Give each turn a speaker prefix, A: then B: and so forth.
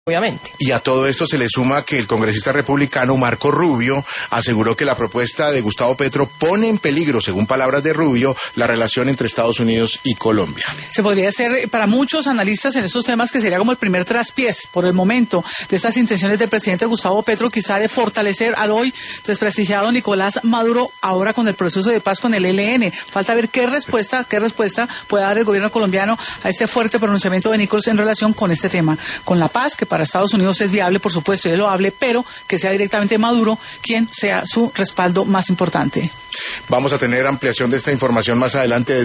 A: obviamente.
B: Y a todo esto se le suma que el congresista republicano Marco Rubio aseguró que la propuesta de Gustavo Petro pone en peligro, según palabras de Rubio, la relación entre Estados Unidos y Colombia.
C: Se podría hacer para muchos analistas en estos temas que sería como el primer traspiés por el momento de estas intenciones del presidente Gustavo Petro, quizá de fortalecer al hoy desprestigiado Nicolás Maduro ahora con el proceso de paz con el ELN. Falta ver qué respuesta puede dar el gobierno colombiano a este fuerte pronunciamiento de Nicolás en relación con este tema, con la paz, que para Estados Unidos es viable, por supuesto, y es loable, pero que sea directamente Maduro quien sea su respaldo más importante.
B: Vamos a tener ampliación de esta información más adelante.